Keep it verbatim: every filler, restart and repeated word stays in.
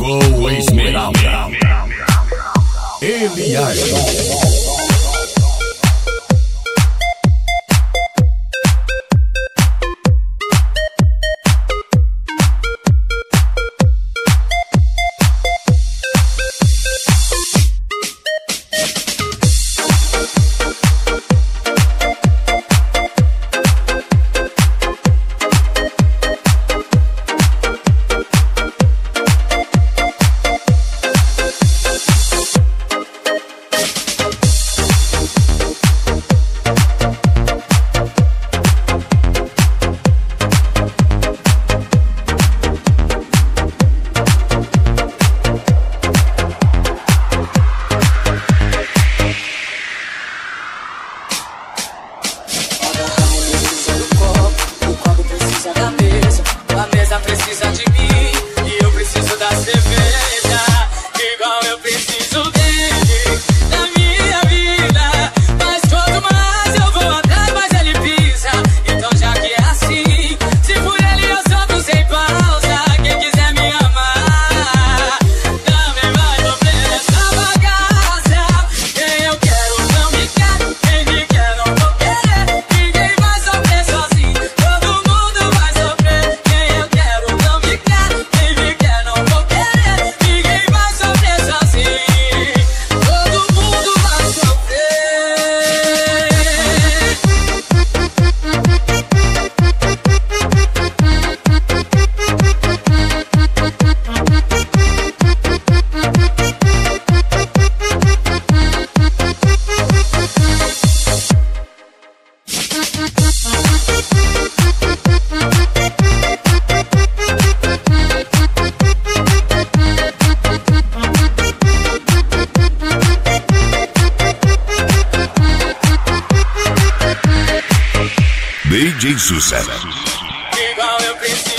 Chegou a Esmeralda. Ele agiu. Precisa de mim e eu preciso da cerveja, igual eu preciso dele na minha vida. Mas quanto mais eu vou atrás, mais ele pisa. Então já que é assim, se por ele eu solto sem pausa. Quem quiser me amar também vai sofrer essa bagaça. Quem eu quero não me quer, quem me quer não vou querer. Ninguém vai sofrer sozinho, todo mundo vai sofrer. Quem eu quero não me quer, quem me quer não vou querer. Ninguém vai sofrer sozinho, todo mundo vai sofrer. D J Sucesso. Igual eu preciso